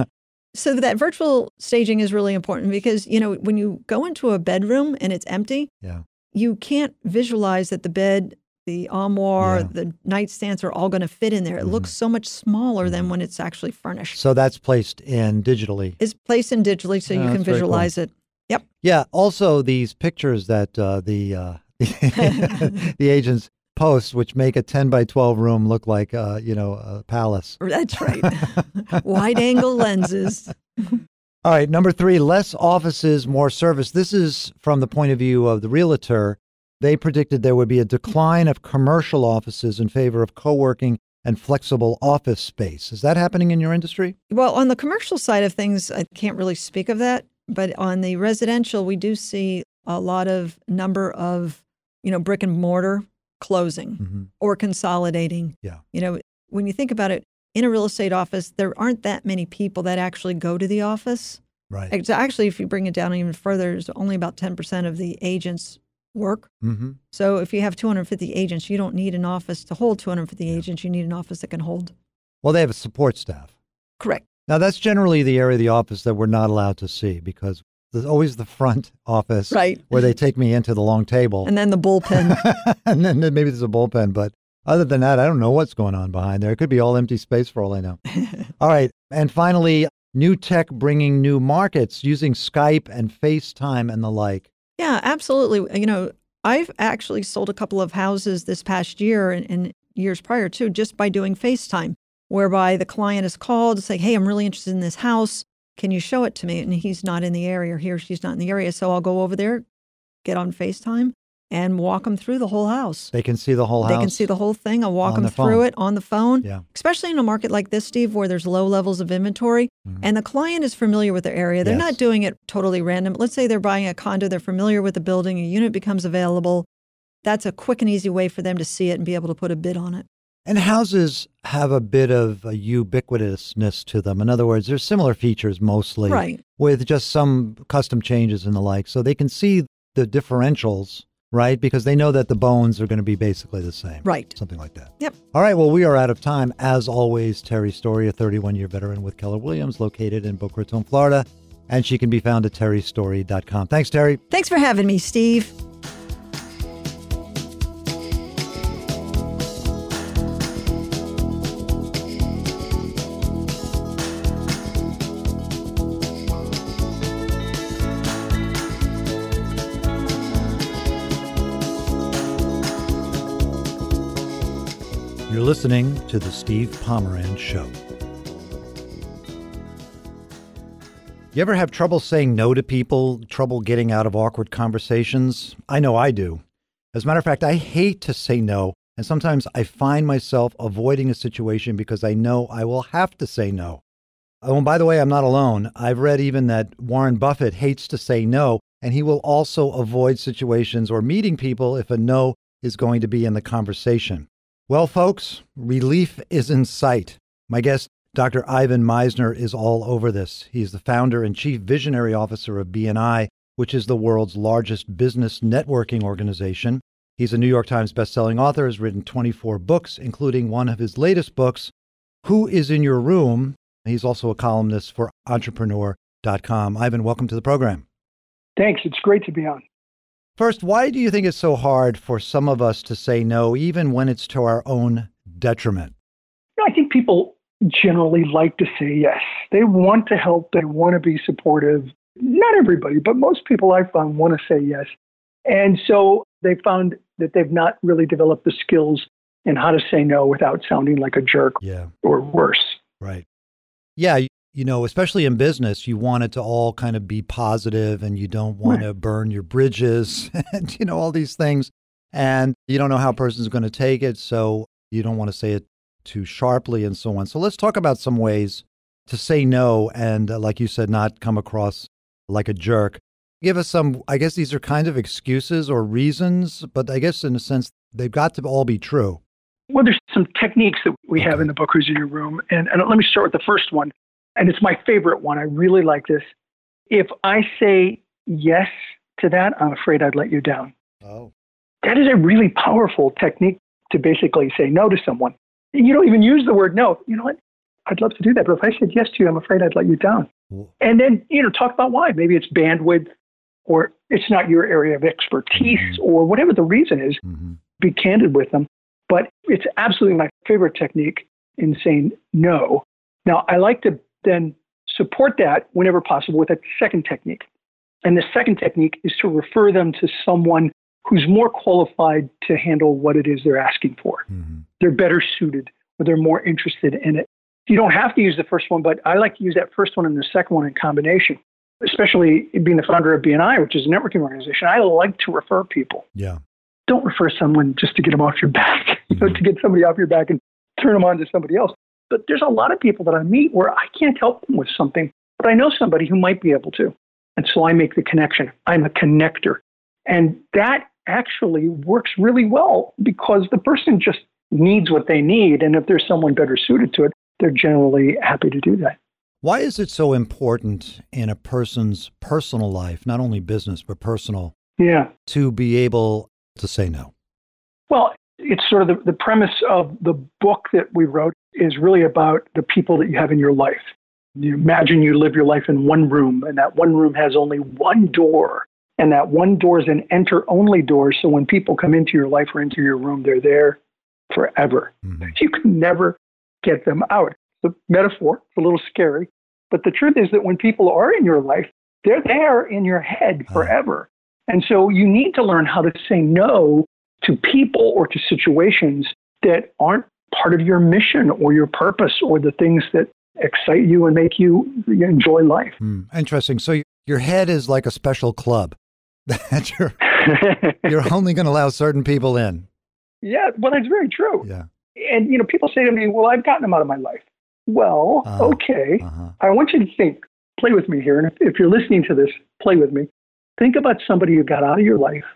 So that virtual staging is really important because, you know, when you go into a bedroom and it's empty, Yeah. you can't visualize that the bed, the armoire, Yeah. the nightstands are all going to fit in there. It Mhm. looks so much smaller than Mhm. when it's actually furnished. So that's placed in digitally. It's placed in digitally so Oh, you can that's very cool. visualize it. Yep. Yeah. Also, these pictures that uh, the uh, the agents post, which make a ten by twelve room look like uh, you know a palace. That's right. Wide angle lenses. All right. Number three, less offices, more service. This is from the point of view of the realtor. They predicted there would be a decline of commercial offices in favor of co-working and flexible office space. Is that happening in your industry? Well, on the commercial side of things, I can't really speak of that. But on the residential, we do see a lot of number of, you know, brick and mortar closing Mm-hmm. or consolidating. Yeah. You know, when you think about it, in a real estate office, there aren't that many people that actually go to the office. Right. Ex- Actually, if you bring it down even further, there's only about ten percent of the agents work. Mm-hmm. So if you have two hundred fifty agents, you don't need an office to hold two hundred fifty agents. You need an office that can hold. Well, they have a support staff. Correct. Now, that's generally the area of the office that we're not allowed to see because there's always the front office Right. where they take me into the long table. And then the bullpen. and then maybe there's a bullpen. But other than that, I don't know what's going on behind there. It could be all empty space for all I know. All right. And finally, new tech bringing new markets using Skype and FaceTime and the like. Yeah, absolutely. You know, I've actually sold a couple of houses this past year and, and years prior too, just by doing FaceTime, whereby the client is called to say, hey, I'm really interested in this house. Can you show it to me? And he's not in the area or he or she's not in the area. So I'll go over there, get on FaceTime and walk them through the whole house. They can see the whole house. They can see the whole thing. I'll walk on them the through phone. it on the phone, Yeah. especially in a market like this, Steve, where there's low levels of inventory Mhm. and the client is familiar with their area. They're Yes. not doing it totally random. Let's say they're buying a condo, they're familiar with the building, a unit becomes available. That's a quick and easy way for them to see it and be able to put a bid on it. And houses have a bit of a ubiquitousness to them. In other words, there's similar features mostly, Right. with just some custom changes and the like. So they can see the differentials, right? Because they know that the bones are going to be basically the same. Right. Something like that. Yep. All right. Well, we are out of time. As always, Terry Story, a thirty-one year veteran with Keller Williams, located in Boca Raton, Florida. And she can be found at terry story dot com. Thanks, Terry. Thanks for having me, Steve. You're listening to The Steve Pomeranz Show. You ever have trouble saying no to people, trouble getting out of awkward conversations? I know I do. As a matter of fact, I hate to say no, and sometimes I find myself avoiding a situation because I know I will have to say no. Oh, and by the way, I'm not alone. I've read even that Warren Buffett hates to say no, and he will also avoid situations or meeting people if a no is going to be in the conversation. Well, folks, relief is in sight. My guest, Doctor Ivan Misner, is all over this. He is the founder and chief visionary officer of B N I, which is the world's largest business networking organization. He's a New York Times bestselling author, has written twenty-four books, including one of his latest books, Who is in Your Room? He's also a columnist for entrepreneur dot com. Ivan, welcome to the program. Thanks. It's great to be on. First, why do you think it's so hard for some of us to say no, even when it's to our own detriment? I think people generally like to say yes. They want to help. They want to be supportive. Not everybody, but most people I found want to say yes. And so they found that they've not really developed the skills in how to say no without sounding like a jerk yeah. or worse. Right. Yeah. You know, especially in business, you want it to all kind of be positive and you don't want right. to burn your bridges and, you know, all these things. And you don't know how a person's going to take it. So you don't want to say it too sharply and so on. So let's talk about some ways to say no and, uh, like you said, not come across like a jerk. Give us some, I guess these are kind of excuses or reasons, but I guess in a sense, they've got to all be true. Well, there's some techniques that we okay. have in the book, Who's in Your Room? And, and let me start with the first one. And it's my favorite one. I really like this. If I say yes to that, I'm afraid I'd let you down. Oh. That is a really powerful technique to basically say no to someone. You don't even use the word no. You know what? I'd love to do that. But if I said yes to you, I'm afraid I'd let you down. Cool. And then, you know, talk about why. Maybe it's bandwidth or it's not your area of expertise mm-hmm. or whatever the reason is. Mm-hmm. Be candid with them. But it's absolutely my favorite technique in saying no. Now, I like to then support that whenever possible with a second technique. And the second technique is to refer them to someone who's more qualified to handle what it is they're asking for. Mm-hmm. They're better suited or they're more interested in it. You don't have to use the first one, but I like to use that first one and the second one in combination, especially being the founder of B N I, which is a networking organization. I like to refer people. Yeah. Don't refer someone just to get them off your back, you know, mm-hmm. to get somebody off your back and turn them on to somebody else. But there's a lot of people that I meet where I can't help them with something, but I know somebody who might be able to. And so I make the connection. I'm a connector. And that actually works really well because the person just needs what they need. And if there's someone better suited to it, they're generally happy to do that. Why is it so important in a person's personal life, not only business, but personal, yeah. to be able to say no? Well, it's sort of the, the premise of the book that we wrote is really about the people that you have in your life. You imagine you live your life in one room, and that one room has only one door, and that one door is an enter-only door. So when people come into your life or into your room, they're there forever. Mm-hmm. You can never get them out. The metaphor, it's a little scary, but the truth is that when people are in your life, they're there in your head forever. Uh-huh. And so you need to learn how to say no to people or to situations that aren't part of your mission or your purpose or the things that excite you and make you enjoy life. Mm, interesting. So your head is like a special club that you're, you're only going to allow certain people in. Yeah, well, that's very true. Yeah. And, you know, people say to me, well, I've gotten them out of my life. Well, uh, okay. Uh-huh. I want you to think, play with me here. And if, if you're listening to this, play with me. Think about somebody you got out of your life,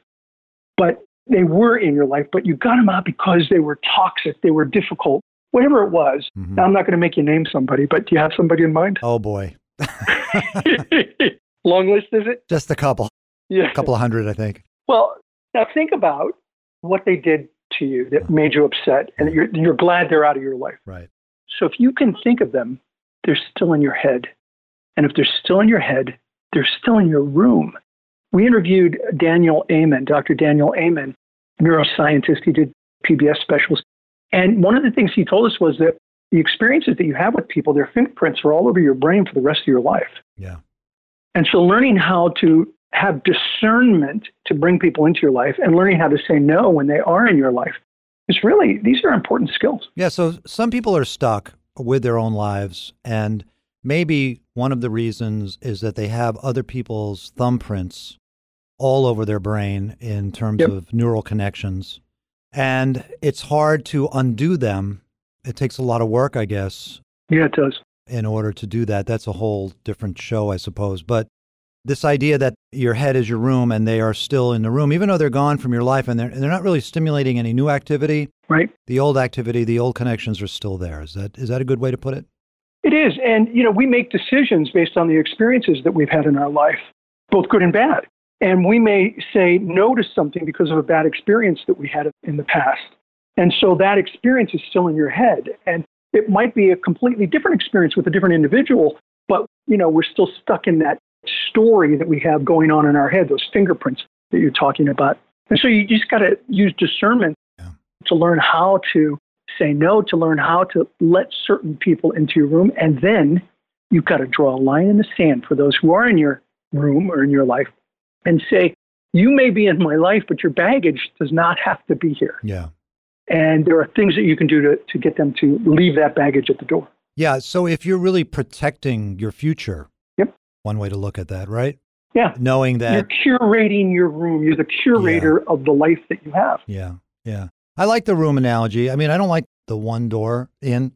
but they were in your life, but you got them out because they were toxic, they were difficult, whatever it was. Mm-hmm. Now, I'm not going to make you name somebody, but do you have somebody in mind? Oh, boy. Long list, is it? Just a couple. Yeah. A couple of hundred, I think. Well, now think about what they did to you that made you upset, and you're, you're glad they're out of your life. Right. So if you can think of them, they're still in your head. And if they're still in your head, they're still in your room. We interviewed Daniel Amen, Doctor Daniel Amen, neuroscientist. He did P B S specials. And one of the things he told us was that the experiences that you have with people, their fingerprints are all over your brain for the rest of your life. Yeah. And so learning how to have discernment to bring people into your life and learning how to say no when they are in your life, It's really, these are important skills. Yeah. So some people are stuck with their own lives, and maybe one of the reasons is that they have other people's thumbprints all over their brain in terms Yep. of neural connections. And it's hard to undo them. It takes a lot of work, I guess, Yeah, it does. in order to do that. That's a whole different show, I suppose. But this idea that your head is your room and they are still in the room, even though they're gone from your life and they're, and they're not really stimulating any new activity, Right. the old activity, the old connections are still there. Is that is that a good way to put it? It is. And, you know, we make decisions based on the experiences that we've had in our life, both good and bad. And we may say no to something because of a bad experience that we had in the past. And so that experience is still in your head. And it might be a completely different experience with a different individual, but, you know, we're still stuck in that story that we have going on in our head, those fingerprints that you're talking about. And so you just got to use discernment Yeah. to learn how to say no, to learn how to let certain people into your room. And then you've got to draw a line in the sand for those who are in your room or in your life and say, you may be in my life, but your baggage does not have to be here. Yeah. And there are things that you can do to, to get them to leave that baggage at the door. Yeah. So if you're really protecting your future, Yep. one way to look at that, right? Yeah. Knowing that. You're curating your room. You're the curator of the life that you have. Yeah. Yeah. I like the room analogy. I mean, I don't like the one door in.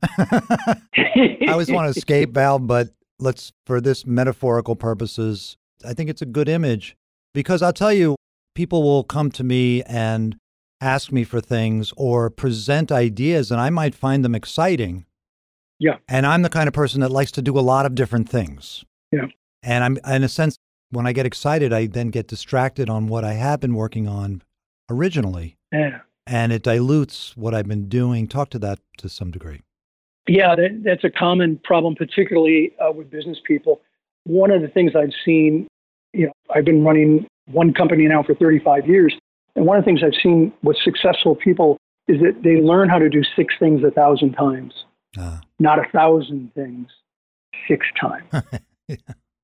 I always want to escape valve, but let's, for this metaphorical purposes, I think it's a good image because I'll tell you, people will come to me and ask me for things or present ideas and I might find them exciting. Yeah. And I'm the kind of person that likes to do a lot of different things. Yeah. And I'm, in a sense, when I get excited, I then get distracted on what I have been working on originally. Yeah. And it dilutes what I've been doing. Talk to that to some degree. Yeah, that, that's a common problem, particularly uh, with business people. One of the things I've seen, you know, I've been running one company now for thirty-five years. And one of the things I've seen with successful people is that they learn how to do six things a thousand times, Uh, not a thousand things, six times. yeah.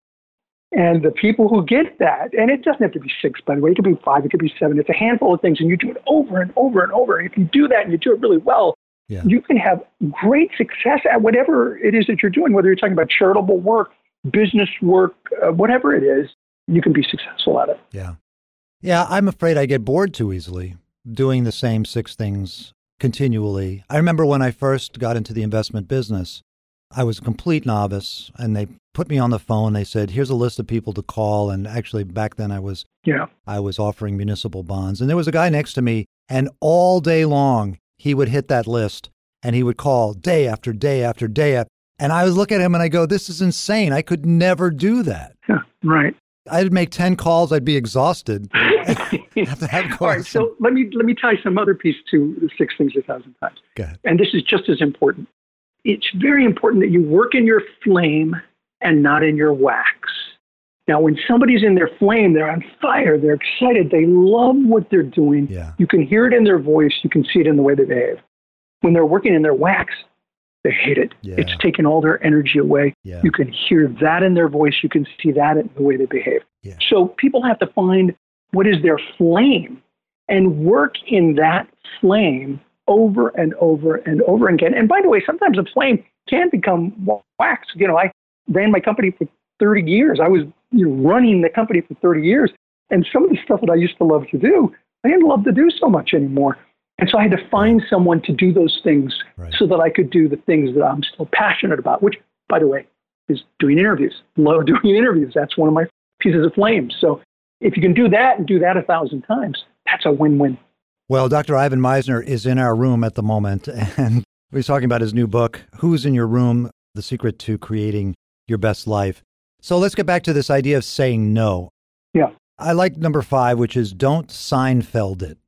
And the people who get that, and it doesn't have to be six, by the way, it could be five, it could be seven. It's a handful of things, and you do it over and over and over. And if you do that and you do it really well, Yeah. you can have great success at whatever it is that you're doing, whether you're talking about charitable work, business work, uh, whatever it is, you can be successful at it. Yeah. Yeah, I'm afraid I get bored too easily doing the same six things continually. I remember when I first got into the investment business, I was a complete novice and they put me on the phone. They said, here's a list of people to call. And actually back then I was, Yeah. I was offering municipal bonds and there was a guy next to me and all day long he would hit that list and he would call day after day after day. And I was looking at him and I go, this is insane. I could never do that. Yeah, right. I'd make ten calls. I'd be exhausted. Have to have All right, so let me let me tie some other piece to the six things a thousand times. Go ahead. And this is just as important. It's very important that you work in your flame and not in your wax. Now, when somebody's in their flame, they're on fire, they're excited, they love what they're doing. Yeah. You can hear it in their voice, you can see it in the way they behave. When they're working in their wax, they hate it. Yeah. It's taken all their energy away. Yeah. You can hear that in their voice, you can see that in the way they behave. Yeah. So people have to find what is their flame and work in that flame over and over and over again. And by the way, sometimes a flame can become wax. You know, I ran my company for thirty years. I was you know, running the company for thirty years. And some of the stuff that I used to love to do, I didn't love to do so much anymore. And so I had to find someone to do those things Right. so that I could do the things that I'm still passionate about, which, by the way, is doing interviews. Love doing interviews. That's one of my pieces of flame. So if you can do that and do that a thousand times, that's a win-win. Well, Doctor Ivan Misner is in our room at the moment, and he's talking about his new book, Who's in Your Room? The Secret to Creating Your Best Life. So let's get back to this idea of saying no. Yeah. I like number five, which is don't Seinfeld it.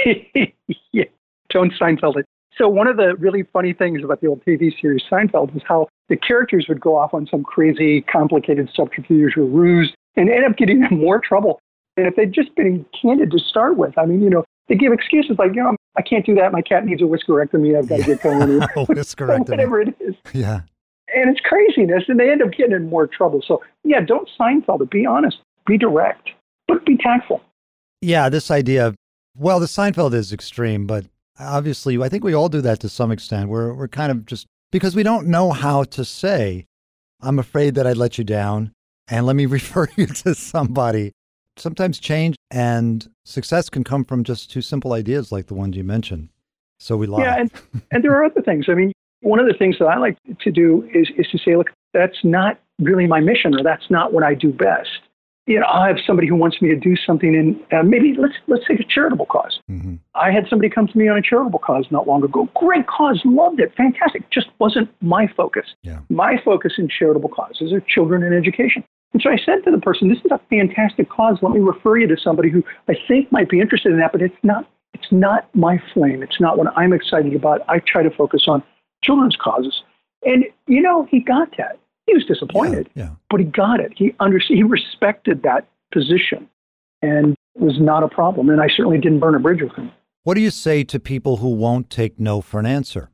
Yeah, Joan Seinfeld. it. So one of the really funny things about the old T V series Seinfeld was how the characters would go off on some crazy, complicated subterfuge or ruse and end up getting in more trouble. And if they'd just been candid to start with, I mean, you know, they give excuses like, you know, I can't do that. My cat needs a whiskerectomy. I've got to get going. Whiskerectomy. Whatever it is. Yeah. And it's craziness, and they end up getting in more trouble. So, yeah, don't Seinfeld it. Be honest. Be direct. But be tactful. Yeah, this idea of, well, the Seinfeld is extreme, but obviously, I think we all do that to some extent. We're, we're kind of just, because we don't know how to say, I'm afraid that I'd let you down, and let me refer you to somebody. Sometimes change and success can come from just two simple ideas like the ones you mentioned. So we lie. Yeah, and, and there are other things. I mean, one of the things that I like to do is, is to say, look, that's not really my mission, or that's not what I do best. You know, I have somebody who wants me to do something in uh, maybe let's let's take a charitable cause. Mm-hmm. I had somebody come to me on a charitable cause not long ago. Great cause, loved it, fantastic. Just wasn't my focus. Yeah. My focus in charitable causes are children and education. And so I said to the person, this is a fantastic cause. Let me refer you to somebody who I think might be interested in that, but it's not it's not my flame. It's not what I'm excited about. I try to focus on children's causes. And, you know, he got that. He was disappointed, yeah, yeah. but he got it. He understood. He respected that position, and it was not a problem. And I certainly didn't burn a bridge with him. What do you say to people who won't take no for an answer?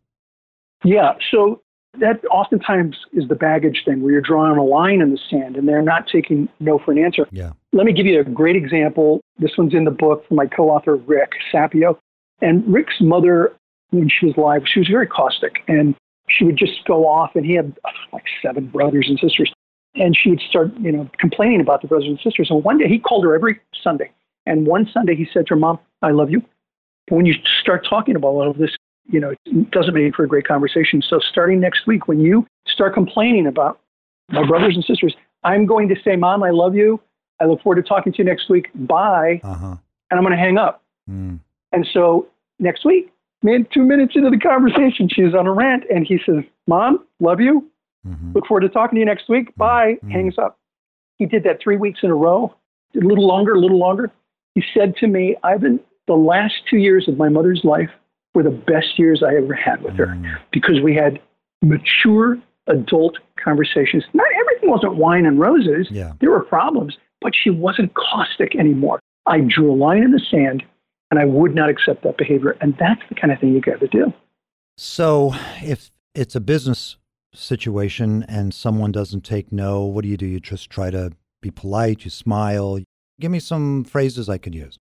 Yeah, so that oftentimes is the baggage thing, where you're drawing a line in the sand and they're not taking no for an answer. Yeah. Let me give you a great example. This one's in the book from my co-author, Rick Sapio. And Rick's mother, when she was alive, she was very caustic, and she would just go off, and he had like seven brothers and sisters. And she would start, you know, complaining about the brothers and sisters. And one day he called her every Sunday. And one Sunday he said to her, Mom, I love you. But when you start talking about all of this, you know, it doesn't make for a great conversation. So starting next week, when you start complaining about my brothers and sisters, I'm going to say, Mom, I love you. I look forward to talking to you next week. Bye. Uh-huh. And I'm going to hang up. Mm. And so next week, man, two minutes into the conversation, she's on a rant, and he says, Mom, love you. Mm-hmm. Look forward to talking to you next week. Bye. Mm-hmm. Hangs up. He did that three weeks in a row, a little longer, a little longer. He said to me, Ivan, the last two years of my mother's life were the best years I ever had with her, mm-hmm. because we had mature adult conversations. Not everything wasn't wine and roses. Yeah. There were problems, but she wasn't caustic anymore. I drew a line in the sand, and I would not accept that behavior. And that's the kind of thing you got to do. So if it's a business situation and someone doesn't take no, what do you do? You just try to be polite, you smile. Give me some phrases I could use.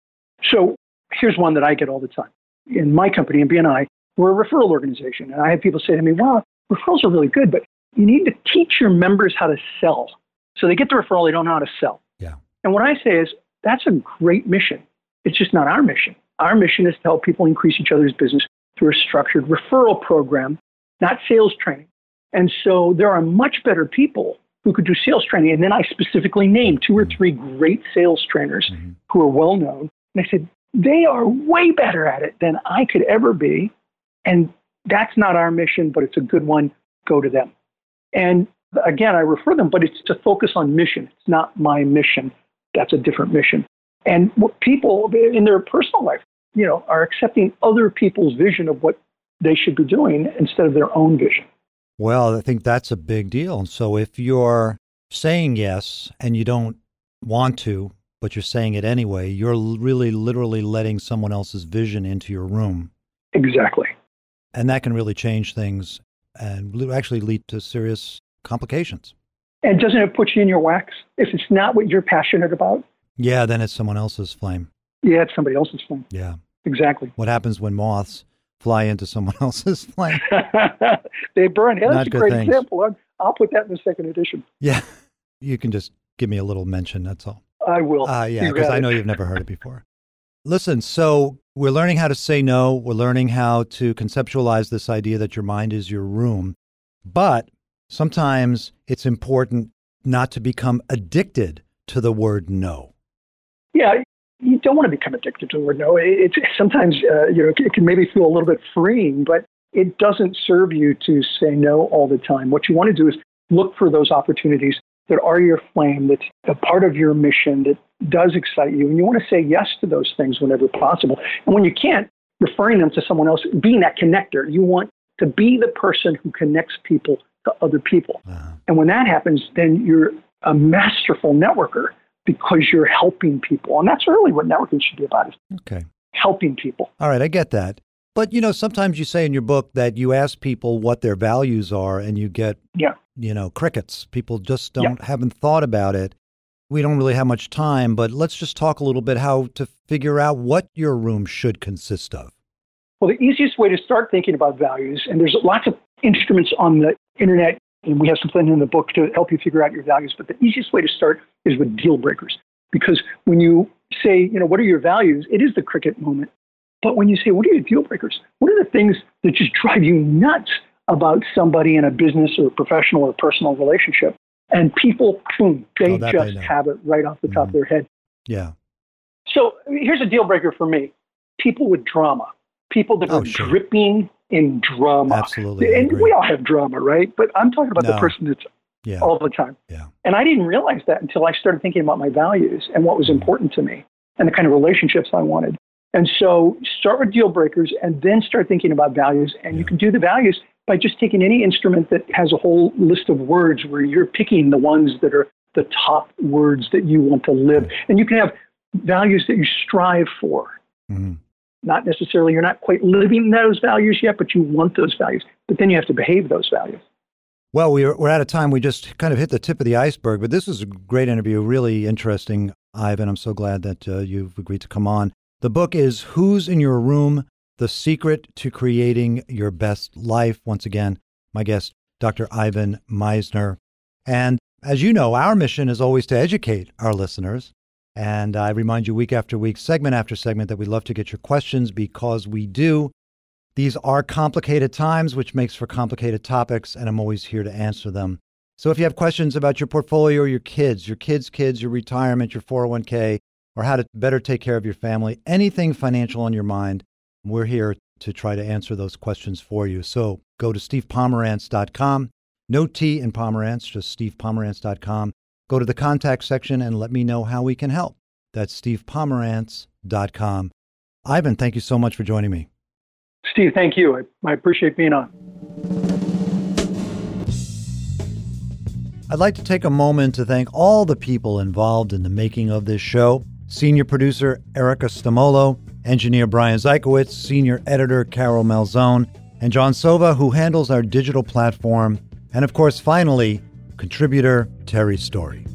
So here's one that I get all the time. In my company, in B N I, we're a referral organization. And I have people say to me, well, referrals are really good, but you need to teach your members how to sell. So they get the referral, they don't know how to sell. Yeah. And what I say is, that's a great mission. It's just not our mission. Our mission is to help people increase each other's business through a structured referral program, not sales training. And so there are much better people who could do sales training. And then I specifically named two or three great sales trainers mm-hmm. who are well known. And I said, they are way better at it than I could ever be. And that's not our mission, but it's a good one. Go to them. And again, I refer them, but it's to focus on mission. It's not my mission. That's a different mission. And what people in their personal life, you know, are accepting other people's vision of what they should be doing instead of their own vision. Well, I think that's a big deal. So if you're saying yes and you don't want to, but you're saying it anyway, you're really literally letting someone else's vision into your room. Exactly. And that can really change things and actually lead to serious complications. And doesn't it put you in your wax? If it's not what you're passionate about? Yeah, then it's someone else's flame. Yeah, it's somebody else's flame. Yeah. Exactly. What happens when moths fly into someone else's flame? They burn. Yeah, that's Not a great things. example. I'll put that in the second edition. Yeah. You can just give me a little mention, that's all. I will. Uh, yeah, because I know you've never heard it before. Listen, so we're learning how to say no. We're learning how to conceptualize this idea that your mind is your room. But sometimes it's important not to become addicted to the word no. Yeah, you don't want to become addicted to the word no. It's sometimes, uh, you know, it can maybe feel a little bit freeing, but it doesn't serve you to say no all the time. What you want to do is look for those opportunities that are your flame, that's a part of your mission, that does excite you. And you want to say yes to those things whenever possible. And when you can't, referring them to someone else, being that connector. You want to be the person who connects people to other people. Uh-huh. And when that happens, then you're a masterful networker because you're helping people. And that's really what networking should be about, is okay. helping people. All right, I get that. But, you know, sometimes you say in your book that you ask people what their values are and you get, yeah. you know, crickets. People just don't yeah. haven't thought about it. We don't really have much time, but let's just talk a little bit how to figure out what your room should consist of. Well, the easiest way to start thinking about values, and there's lots of instruments on the internet, and we have something in the book to help you figure out your values, but the easiest way to start is with deal breakers. Because when you say, you know, what are your values, it is the cricket moment. But when you say, what are your deal breakers? What are the things that just drive you nuts about somebody in a business or professional or personal relationship? And people, boom, they oh, just they have it right off the top mm-hmm. of their head. Yeah. So here's a deal breaker for me. People with drama. People that oh, are sure. dripping in drama. Absolutely. And we all have drama, right? But I'm talking about no. the person that's yeah. all the time. Yeah. And I didn't realize that until I started thinking about my values and what was important to me and the kind of relationships I wanted. And so start with deal breakers and then start thinking about values. And yeah. you can do the values by just taking any instrument that has a whole list of words where you're picking the ones that are the top words that you want to live. And you can have values that you strive for. Mm-hmm. Not necessarily, you're not quite living those values yet, but you want those values. But then you have to behave those values. Well, we're, we're out of time. We just kind of hit the tip of the iceberg, but this was a great interview, really interesting, Ivan. I'm so glad that uh, you've agreed to come on. The book is Who's in Your Room? The Secret to Creating Your Best Life. Once again, my guest, Doctor Ivan Misner. And as you know, our mission is always to educate our listeners. And I remind you week after week, segment after segment, that we love to get your questions because we do. These are complicated times, which makes for complicated topics, and I'm always here to answer them. So if you have questions about your portfolio or your kids, your kids' kids, your retirement, your four oh one k, or how to better take care of your family, anything financial on your mind, we're here to try to answer those questions for you. So go to steve pomerantz dot com. No T in Pomerantz, just steve pomerantz dot com. Go to the contact section and let me know how we can help. That's steve pomerantz dot com. Ivan, thank you so much for joining me. Steve, thank you. I, I appreciate being on. I'd like to take a moment to thank all the people involved in the making of this show. Senior producer Erica Stamolo, engineer Brian Zykowitz, senior editor Carol Malzone, and John Sova, who handles our digital platform. And of course, finally, contributor Terry Story.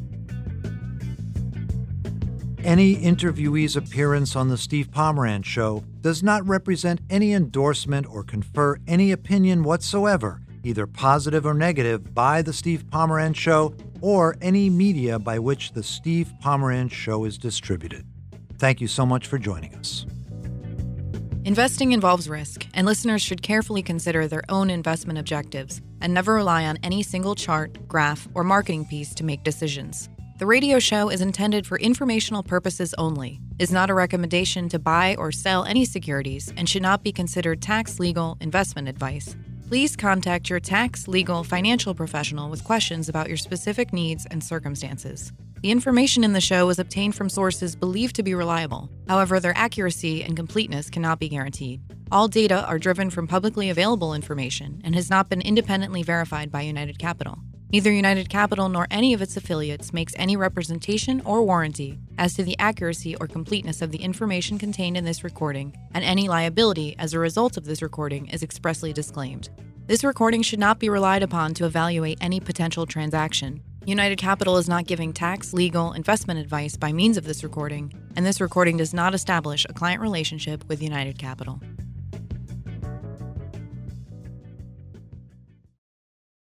Any interviewee's appearance on the Steve Pomerantz Show does not represent any endorsement or confer any opinion whatsoever, either positive or negative, by the Steve Pomerantz Show or any media by which the Steve Pomerantz Show is distributed. Thank you so much for joining us. Investing involves risk, and listeners should carefully consider their own investment objectives and never rely on any single chart, graph, or marketing piece to make decisions. The radio show is intended for informational purposes only, is not a recommendation to buy or sell any securities, and should not be considered tax, legal, investment advice. Please contact your tax, legal, financial professional with questions about your specific needs and circumstances. The information in the show is obtained from sources believed to be reliable. However, their accuracy and completeness cannot be guaranteed. All data are driven from publicly available information and has not been independently verified by United Capital. Neither United Capital nor any of its affiliates makes any representation or warranty as to the accuracy or completeness of the information contained in this recording, and any liability as a result of this recording is expressly disclaimed. This recording should not be relied upon to evaluate any potential transaction. United Capital is not giving tax, legal, investment advice by means of this recording, and this recording does not establish a client relationship with United Capital.